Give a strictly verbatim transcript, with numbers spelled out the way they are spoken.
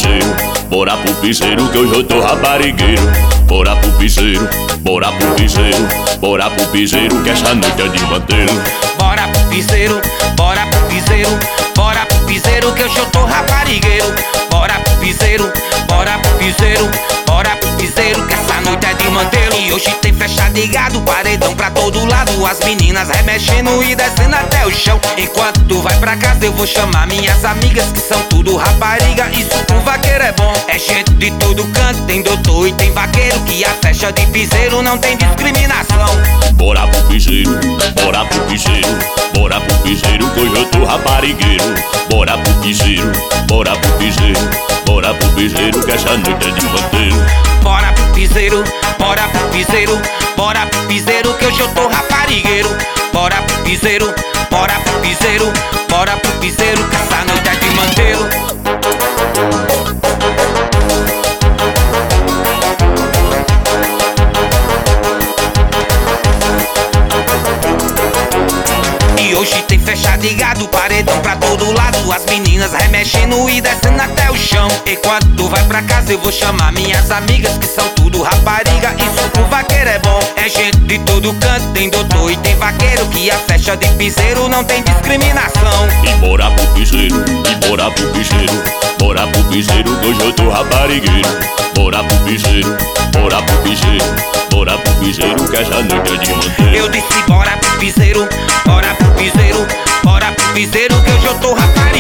piseiro, bora pro piseiro que hoje eu tô raparigueiro. Bora pro piseiro, bora pro piseiro, bora pro piseiro que essa noite é de manteiro. Bora pro piseiro, bora pro piseiro, bora pro piseiro que hoje eu tô raparigueiro. Bora pro piseiro, bora pro piseiro, bora pro piseiro que essa noite é de manteiro. E hoje tem festa de gado, paredão pra todo lado, as meninas remexendo e descendo até o chão. Enquanto tu vai pra casa eu vou chamar minhas amigas que são tudo rapariga, isso pro vaqueiro é bom. É gente de todo canto, tem doutor e tem vaqueiro, que a festa de piseiro não tem discriminação. Bora pro piseiro, bora pro piseiro, bora pro piseiro que hoje eu tô raparigueiro. Bora pro piseiro, bora pro piseiro, bora pro piseiro que essa noite é de manteiro. Bora pro piseiro, bora pro piseiro, bora pro piseiro que hoje eu tô raparigueiro. Bora pro piseiro, bora pro piseiro, bora pro piseiro que essa noite é de manteiro. E hoje tem festa de gado, paredão pra todo lado, as meninas remexendo e descendo até o chão. Enquanto tu vai pra casa eu vou chamar minhas amigas que são tudo rapariga, isso pro vaqueiro é bom. É gente de todo canto, tem doutor e tem vaqueiro, que a festa de piseiro não tem discriminação. E bora pro piseiro, e bora pro piseiro, bora pro piseiro que hoje eu tô raparigueiro. Bora pro piseiro, bora pro piseiro, bora pro piseiro que essa noite é de manteiro. Eu disse bora pro piseiro, bora pro piseiro, bora pro piseiro que hoje eu tô raparigueiro.